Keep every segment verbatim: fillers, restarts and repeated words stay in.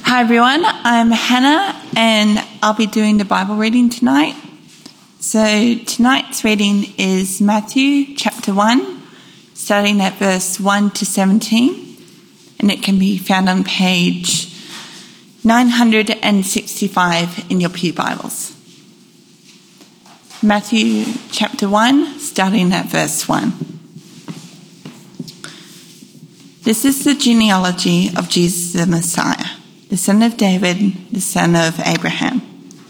Hi everyone, I'm Hannah and I'll be doing the Bible reading tonight. So tonight's reading is Matthew chapter one, starting at verse one to seventeen, and it can be found on page nine hundred sixty-five in your Pew Bibles. Matthew chapter one, starting at verse one. This is the genealogy of Jesus the Messiah, the son of David, the son of Abraham.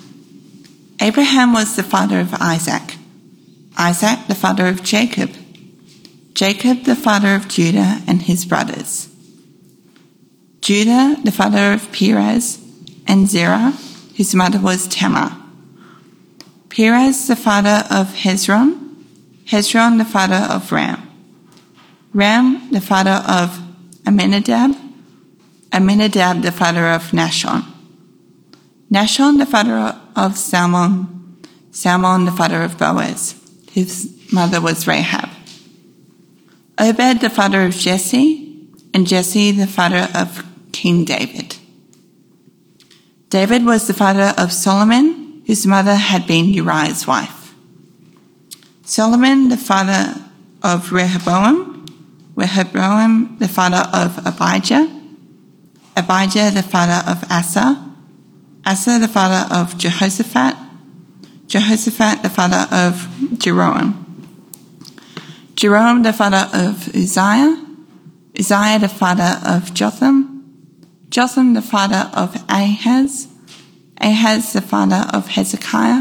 Abraham was the father of Isaac, Isaac the father of Jacob, Jacob the father of Judah and his brothers, Judah the father of Perez and Zerah, whose mother was Tamar, Perez the father of Hezron, Hezron the father of Ram, Ram the father of Amminadab, Amminadab the father of Nahshon, Nahshon the father of Salmon, Salmon the father of Boaz, whose mother was Rahab, Obed the father of Jesse, and Jesse the father of King David. David was the father of Solomon, whose mother had been Uriah's wife. Solomon the father of Rehoboam, Rehoboam the father of Abijah, Abijah the father of Asa, Asa the father of Jehoshaphat, Jehoshaphat the father of Jeroam, Jeroam the father of Uzziah, Uzziah the father of Jotham, Jotham the father of Ahaz, Ahaz the father of Hezekiah,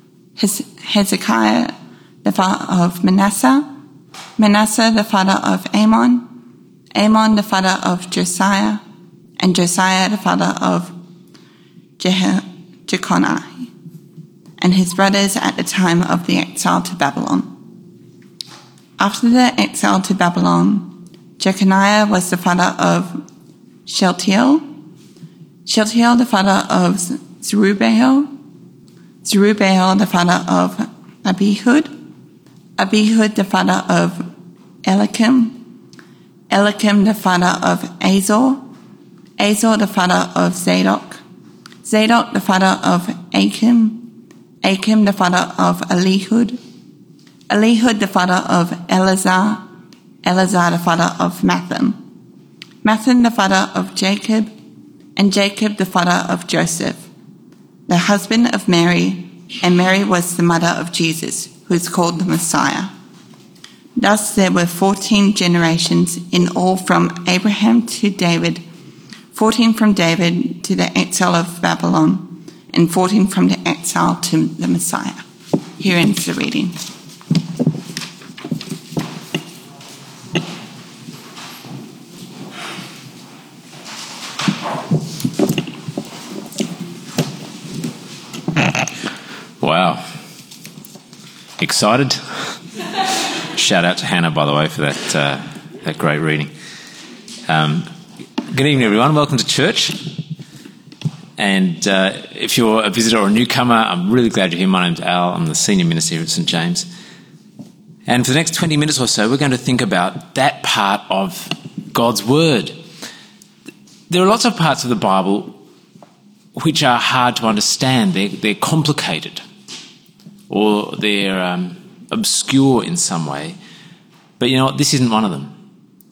Hezekiah the father of Manasseh, Manasseh the father of Amon, Amon the father of Josiah, and Josiah the father of Je- Jeconiah, and his brothers at the time of the exile to Babylon. After the exile to Babylon, Jeconiah was the father of Shealtiel, Shealtiel the father of Zerubbabel, Zerubbabel the father of Abihud, Abihud the father of Eliakim, Eliakim the father of Azor, Azor the father of Zadok, Zadok the father of Achim, Achim the father of Elihud, Elihud the father of Eleazar, Eleazar the father of Mathan, Mathan the father of Jacob, and Jacob the father of Joseph, the husband of Mary, and Mary was the mother of Jesus, who is called the Messiah. Thus there were fourteen generations in all from Abraham to David, fourteen from David to the exile of Babylon, and fourteen from the exile to the Messiah. Here ends the reading. Wow. Excited? Shout out to Hannah, by the way, for that uh, that great reading. Um, good evening, everyone. Welcome to church. And uh, if you're a visitor or a newcomer, I'm really glad you're here. My name's Al. I'm the senior minister here at St James. And for the next twenty minutes or so, we're going to think about that part of God's Word. There are lots of parts of the Bible which are hard to understand. They're, they're complicated, or they're um, obscure in some way. But you know what? This isn't one of them.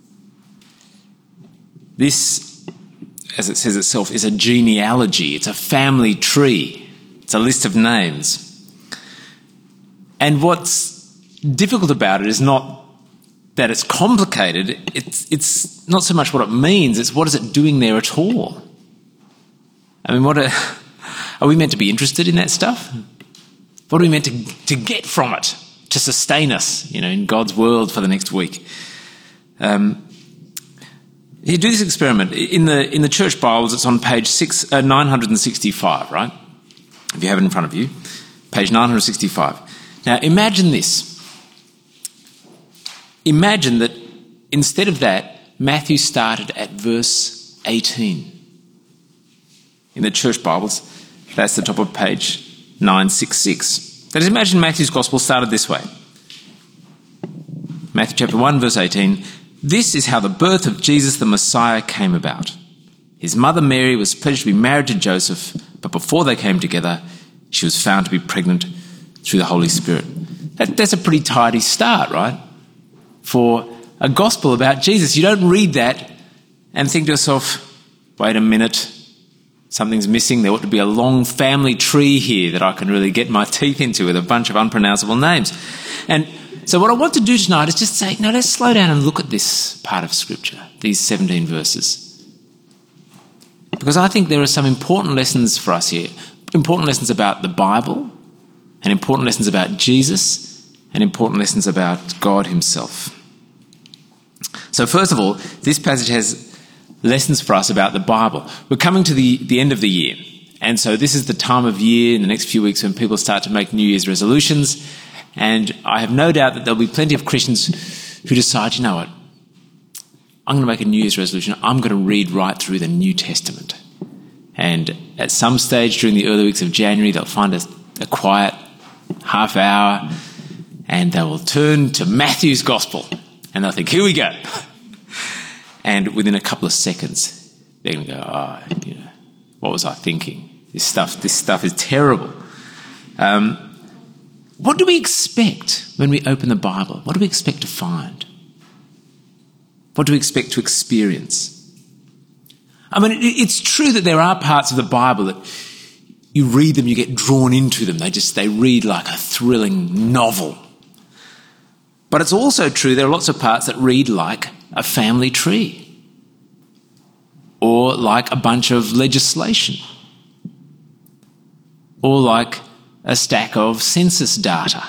This, as it says itself, is a genealogy. It's a family tree. It's a list of names. And what's difficult about it is not that it's complicated. It's, it's not so much what it means. It's what is it doing there at all? I mean, what are, are we meant to be interested in that stuff? What are we meant to, to get from it to sustain us, you know, in God's world for the next week? Um, you do this experiment in the in the church Bibles. It's on page six uh, nine hundred sixty-five, right? If you have it in front of you, page nine hundred sixty-five. Now, imagine this. Imagine that instead of that, Matthew started at verse eighteen. In the church Bibles, that's the top of page nine sixty-six. That is, imagine Matthew's Gospel started this way. Matthew chapter one, verse eighteen. This is how the birth of Jesus the Messiah came about. His mother Mary was pledged to be married to Joseph, but before they came together, she was found to be pregnant through the Holy Spirit. That, that's a pretty tidy start, right? For a gospel about Jesus. You don't read that and think to yourself, wait a minute, something's missing. There ought to be a long family tree here that I can really get my teeth into with a bunch of unpronounceable names. And so what I want to do tonight is just say, no, let's slow down and look at this part of Scripture, these seventeen verses. Because I think there are some important lessons for us here, important lessons about the Bible, and important lessons about Jesus, and important lessons about God himself. So first of all, this passage has lessons for us about the Bible. We're coming to the, the end of the year, and so this is the time of year in the next few weeks when people start to make New Year's resolutions, and I have no doubt that there'll be plenty of Christians who decide, you know what, I'm going to make a New Year's resolution. I'm going to read right through the New Testament. And at some stage during the early weeks of January, they'll find a, a quiet half hour and they will turn to Matthew's Gospel and they'll think, here we go. And within a couple of seconds, they're going to go, oh, you know, what was I thinking? This stuff, this stuff is terrible. Um, what do we expect when we open the Bible? What do we expect to find? What do we expect to experience? I mean, it's true that there are parts of the Bible that you read them, you get drawn into them. They just, they read like a thrilling novel. But it's also true there are lots of parts that read like a family tree or like a bunch of legislation or like a stack of census data.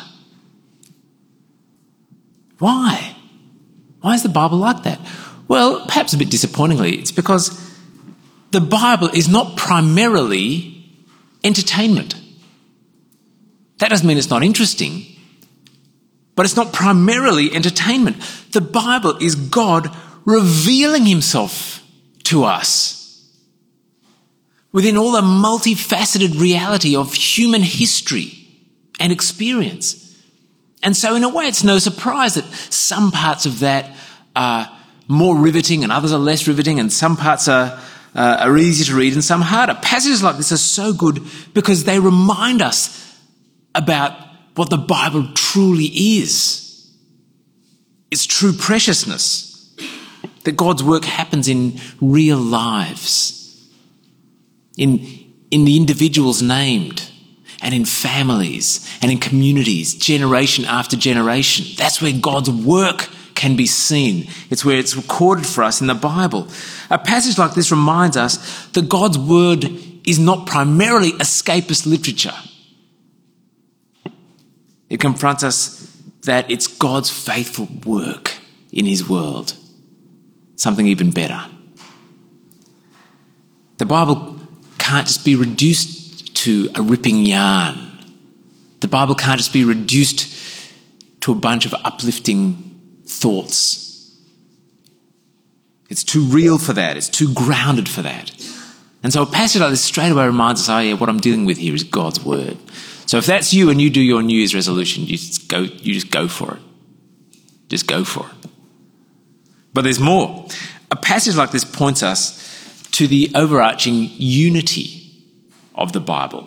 Why? Why is the Bible like that? Well, perhaps a bit disappointingly, it's because the Bible is not primarily entertainment. That doesn't mean it's not interesting, but it's not primarily entertainment. The Bible is God revealing himself to us within all the multifaceted reality of human history and experience. And so in a way, it's no surprise that some parts of that are more riveting and others are less riveting, and some parts are, uh, are easier to read and some harder. Passages like this are so good because they remind us about what the Bible truly is. It's true preciousness, that God's work happens in real lives, in, in the individuals named, and in families and in communities, generation after generation. That's where God's work can be seen. It's where it's recorded for us in the Bible. A passage like this reminds us that God's word is not primarily escapist literature. It confronts us that it's God's faithful work in his world. Something even better. The Bible can't just be reduced to a ripping yarn. The Bible can't just be reduced to a bunch of uplifting thoughts. It's too real for that. It's too grounded for that. And so a passage like this straight away reminds us, oh yeah, what I'm dealing with here is God's word. So if that's you and you do your New Year's resolution, you just go, you just go for it. Just go for it. But there's more. A passage like this points us to the overarching unity of the Bible.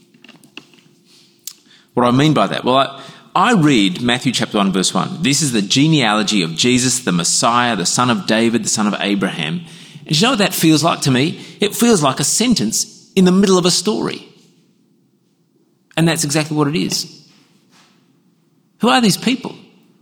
What do I mean by that? Well, I, I read Matthew chapter one, verse one. This is the genealogy of Jesus, the Messiah, the son of David, the son of Abraham. And you know what that feels like to me? It feels like a sentence in the middle of a story. And that's exactly what it is. Who are these people?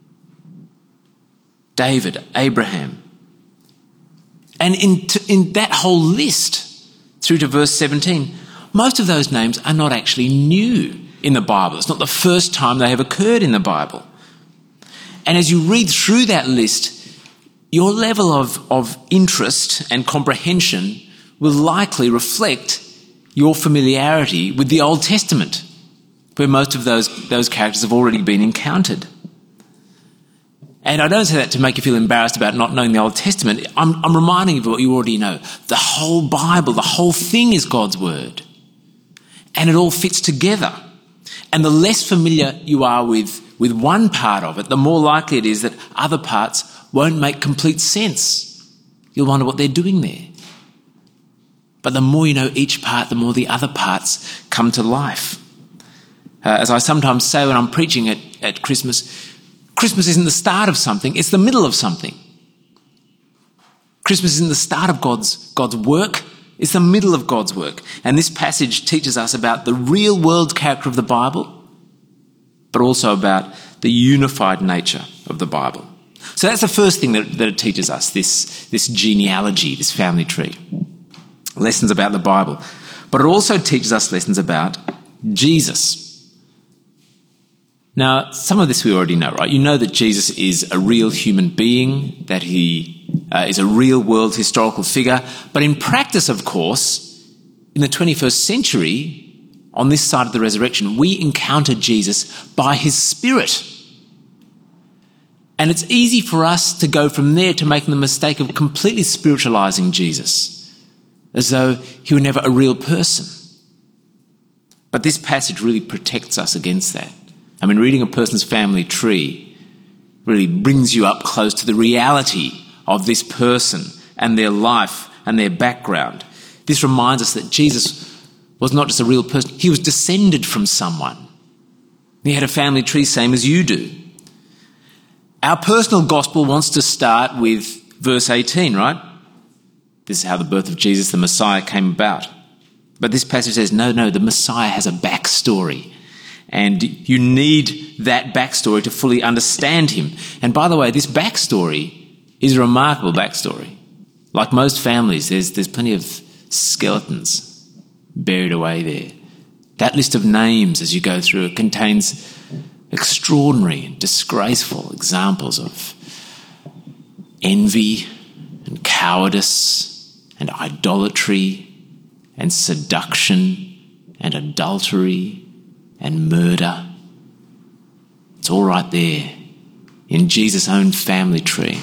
David, Abraham. And in, in that whole list, through to verse seventeen, most of those names are not actually new in the Bible. It's not the first time they have occurred in the Bible. And as you read through that list, your level of, of interest and comprehension will likely reflect your familiarity with the Old Testament, where most of those, those characters have already been encountered. And I don't say that to make you feel embarrassed about not knowing the Old Testament. I'm, I'm reminding you of what you already know. The whole Bible, the whole thing is God's word. And it all fits together. And the less familiar you are with, with one part of it, the more likely it is that other parts won't make complete sense. You'll wonder what they're doing there. But the more you know each part, the more the other parts come to life. Uh, as I sometimes say when I'm preaching at, at Christmas, Christmas isn't the start of something, it's the middle of something. Christmas isn't the start of God's, God's work, it's the middle of God's work. And this passage teaches us about the real world character of the Bible, but also about the unified nature of the Bible. So that's the first thing that, that it teaches us, this, this genealogy, this family tree. Lessons about the Bible. But it also teaches us lessons about Jesus. Now, some of this we already know, right? You know that Jesus is a real human being, that he uh, is a real world historical figure. But in practice, of course, in the twenty-first century, on this side of the resurrection, we encounter Jesus by his Spirit. And it's easy for us to go from there to making the mistake of completely spiritualizing Jesus, as though he were never a real person. But this passage really protects us against that. I mean, reading a person's family tree really brings you up close to the reality of this person and their life and their background. This reminds us that Jesus was not just a real person, he was descended from someone. He had a family tree same as you do. Our personal gospel wants to start with verse eighteen, right? This is how the birth of Jesus, the Messiah, came about. But this passage says, no, no, the Messiah has a backstory. And you need that backstory to fully understand him. And by the way, this backstory is a remarkable backstory. Like most families, there's, there's plenty of skeletons buried away there. That list of names as you go through it contains extraordinary and disgraceful examples of envy and cowardice and idolatry and seduction and adultery and murder. It's all right there in Jesus' own family tree.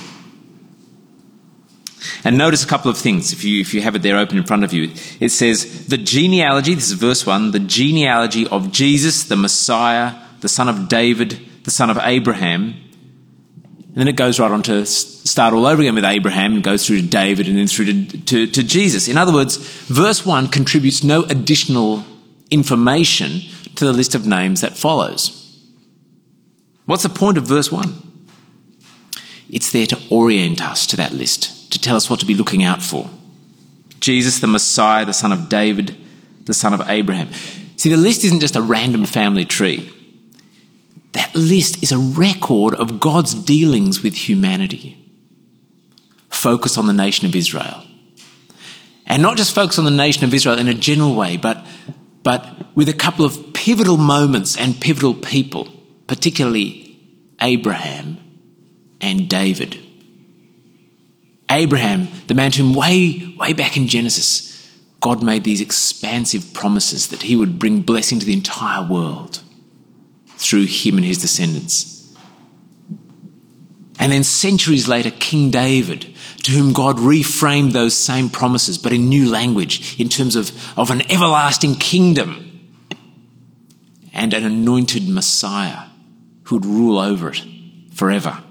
And notice a couple of things, if you if you have it there open in front of you. It says, the genealogy, this is verse one, the genealogy of Jesus, the Messiah, the son of David, the son of Abraham. And then it goes right on to start all over again with Abraham and goes through to David and then through to, to, to Jesus. In other words, verse one contributes no additional information to the list of names that follows. What's the point of verse one? It's there to orient us to that list, to tell us what to be looking out for. Jesus, the Messiah, the son of David, the son of Abraham. See, the list isn't just a random family tree. That list is a record of God's dealings with humanity. Focus on the nation of Israel. And not just focus on the nation of Israel in a general way, but, but with a couple of pivotal moments and pivotal people, particularly Abraham and David. Abraham, the man to whom way, way back in Genesis, God made these expansive promises that he would bring blessing to the entire world through him and his descendants. And then centuries later, King David, to whom God reframed those same promises, but in new language, in terms of, of an everlasting kingdom and an anointed Messiah who would rule over it forever.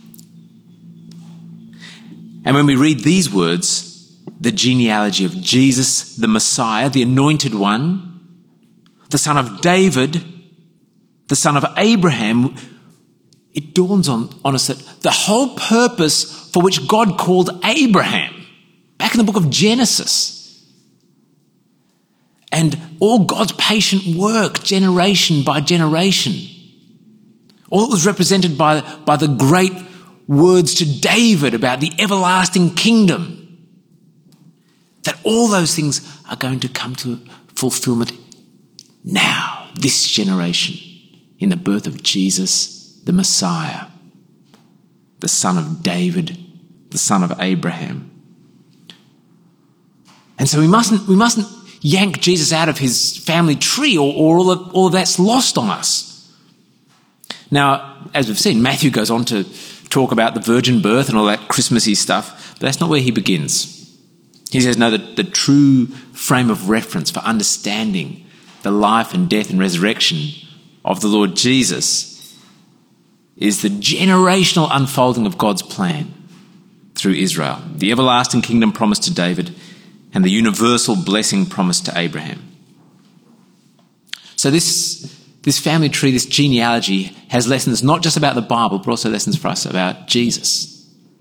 And when we read these words, the genealogy of Jesus, the Messiah, the anointed one, the son of David, the son of Abraham, it dawns on, on us that the whole purpose for which God called Abraham, back in the book of Genesis, and all God's patient work, generation by generation, all that was represented by, by the great words to David about the everlasting kingdom, that all those things are going to come to fulfillment now, this generation, in the birth of Jesus, the Messiah, the son of David, the son of Abraham. And so we mustn't, we mustn't yank Jesus out of his family tree, or, or all, of, all of that's lost on us. Now, as we've seen, Matthew goes on to talk about the virgin birth and all that Christmassy stuff, but that's not where he begins. He says, no, the, the true frame of reference for understanding the life and death and resurrection of the Lord Jesus is the generational unfolding of God's plan through Israel. The everlasting kingdom promised to David and the universal blessing promised to Abraham. So this, this family tree, this genealogy, has lessons not just about the Bible, but also lessons for us about Jesus.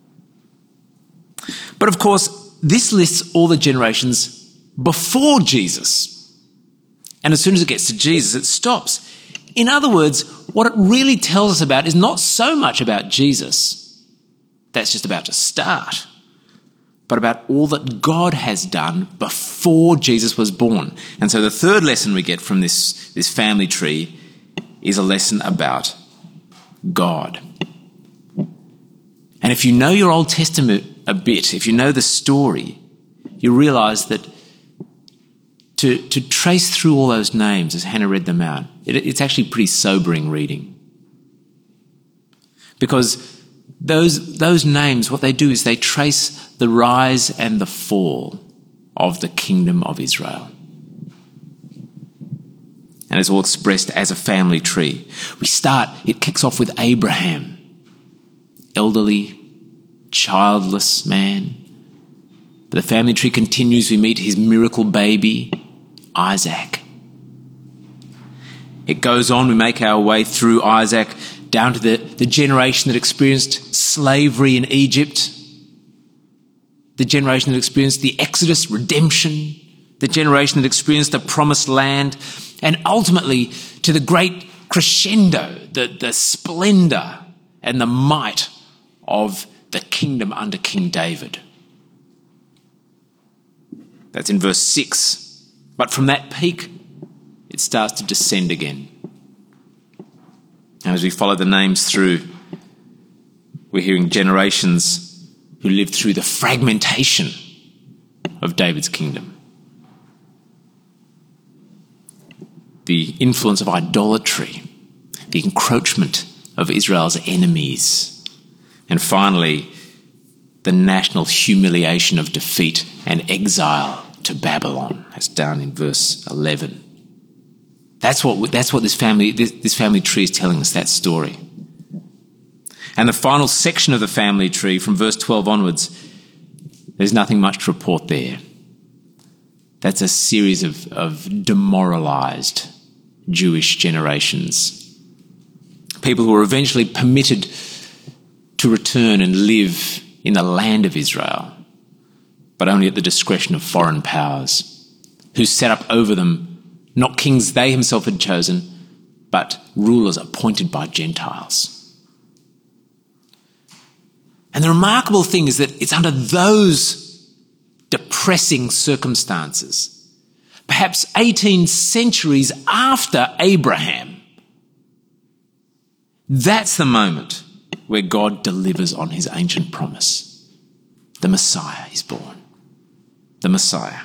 But of course, this lists all the generations before Jesus. And as soon as it gets to Jesus, it stops. In other words, what it really tells us about is not so much about Jesus. That's just about to start. But about all that God has done before Jesus was born. And so the third lesson we get from this, this family tree is a lesson about God. And if you know your Old Testament a bit, if you know the story, you realise that to, to trace through all those names as Hannah read them out, it, it's actually pretty sobering reading. Because those, those names, what they do is they trace the rise and the fall of the kingdom of Israel. And it's all expressed as a family tree. We start, it kicks off with Abraham, elderly, childless man. But the family tree continues. We meet his miracle baby, Isaac. It goes on. We make our way through Isaac down to the, the generation that experienced slavery in Egypt, the generation that experienced the Exodus, redemption, the generation that experienced the promised land, and ultimately to the great crescendo, the, the splendour and the might of the kingdom under King David. That's in verse six. But from that peak, it starts to descend again. And as we follow the names through, we're hearing generations who lived through the fragmentation of David's kingdom. The influence of idolatry, the encroachment of Israel's enemies, and finally, the national humiliation of defeat and exile to Babylon, as down in verse eleven. That's what that's what this family this, this family tree is telling us, that story. And the final section of the family tree, from verse twelve onwards, there's nothing much to report there. That's a series of, of demoralised Jewish generations. People who were eventually permitted to return and live in the land of Israel, but only at the discretion of foreign powers, who set up over them not kings they themselves had chosen, but rulers appointed by Gentiles. And the remarkable thing is that it's under those depressing circumstances, perhaps eighteen centuries after Abraham, that's the moment where God delivers on his ancient promise. The Messiah is born. The Messiah.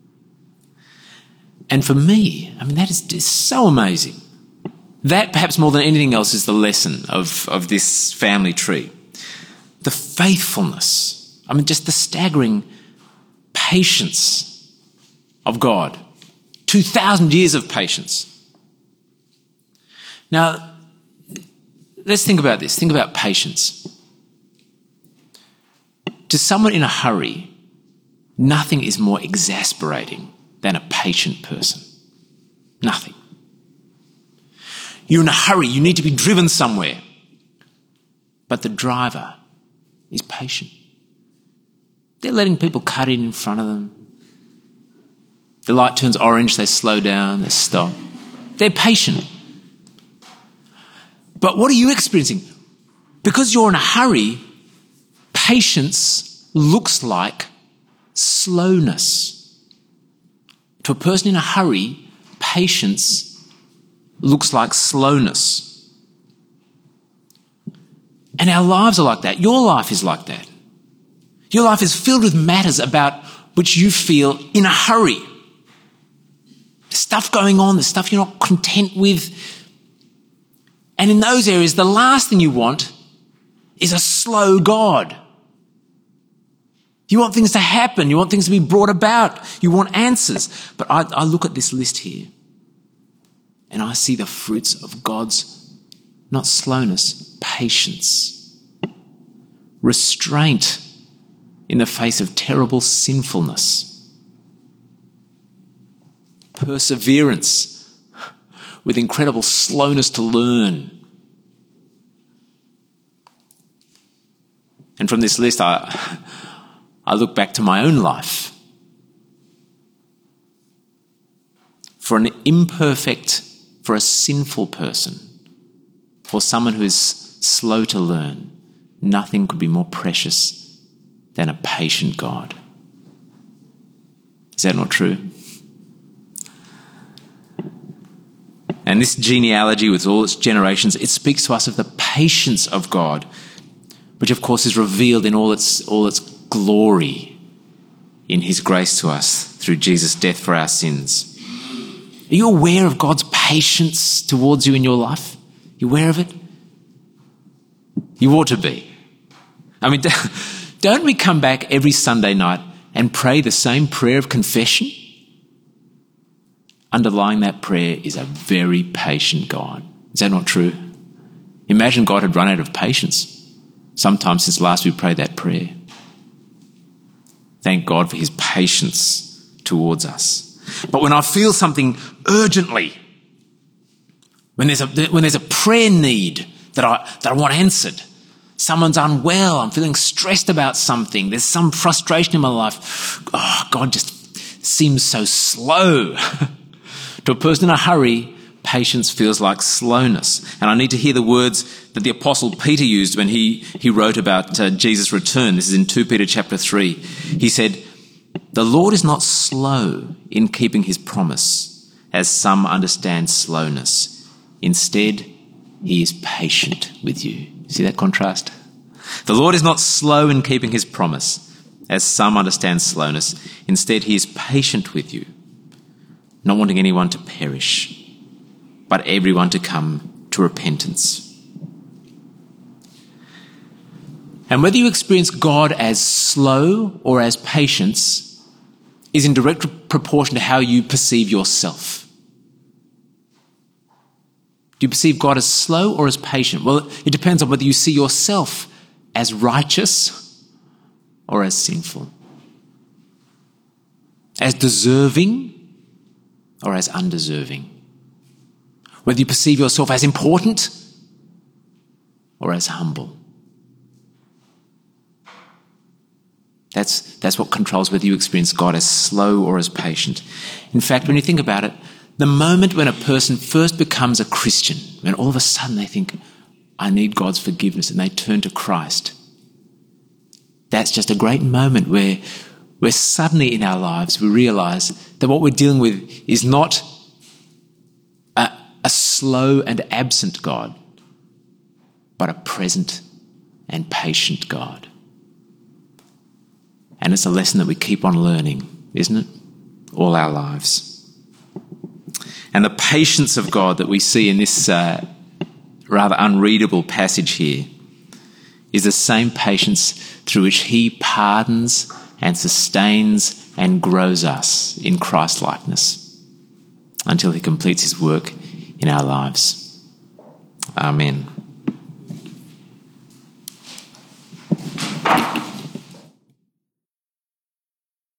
And for me, I mean, that is just so amazing. That, perhaps more than anything else, is the lesson of, of this family tree. The faithfulness, I mean, just the staggering patience of God. two thousand years of patience. Now, let's think about this. Think about patience. To someone in a hurry, nothing is more exasperating than a patient person. Nothing. You're in a hurry. You need to be driven somewhere. But the driver is patient. They're letting people cut in in front of them. The light turns orange, they slow down, they stop. They're patient. But what are you experiencing? Because you're in a hurry, patience looks like slowness. To a person in a hurry, patience looks like slowness. And our lives are like that. Your life is like that. Your life is filled with matters about which you feel in a hurry. There's stuff going on, there's stuff you're not content with. And in those areas, the last thing you want is a slow God. You want things to happen. You want things to be brought about. You want answers. But I, I look at this list here and I see the fruits of God's, not slowness, patience, restraint in the face of terrible sinfulness, perseverance, with incredible slowness to learn. And from this list, I, I look back to my own life. For an imperfect, for a sinful person, for someone who is slow to learn, nothing could be more precious than a patient God. Is that not true? And this genealogy with all its generations, it speaks to us of the patience of God, which of course is revealed in all its, all its glory in his grace to us through Jesus' death for our sins. Are you aware of God's patience towards you in your life? You aware of it? You ought to be. I mean, don't we come back every Sunday night and pray the same prayer of confession? Underlying that prayer is a very patient God. Is that not true? Imagine God had run out of patience sometime since last we prayed that prayer. Thank God for his patience towards us. But when I feel something urgently, when there's a, when there's a prayer need that I, that I want answered, someone's unwell, I'm feeling stressed about something, there's some frustration in my life, oh, God just seems so slow. To a person in a hurry, patience feels like slowness. And I need to hear the words that the Apostle Peter used when he, he wrote about uh, Jesus' return. This is in Second Peter chapter three. He said, "The Lord is not slow in keeping his promise, as some understand slowness. Instead, he is patient with you." See that contrast? The Lord is not slow in keeping his promise, as some understand slowness. Instead, he is patient with you, not wanting anyone to perish, but everyone to come to repentance. And whether you experience God as slow or as patient is in direct proportion to how you perceive yourself. Do you perceive God as slow or as patient? Well, it depends on whether you see yourself as righteous or as sinful, as deserving or as undeserving, whether you perceive yourself as important or as humble. That's, that's what controls whether you experience God as slow or as patient. In fact, when you think about it, the moment when a person first becomes a Christian, when all of a sudden they think, I need God's forgiveness, and they turn to Christ, that's just a great moment where, where suddenly in our lives we realise that what we're dealing with is not a, a slow and absent God, but a present and patient God. And it's a lesson that we keep on learning, isn't it? All our lives. And the patience of God that we see in this uh, rather unreadable passage here is the same patience through which he pardons and sustains and grows us in Christ-likeness until he completes his work in our lives. Amen.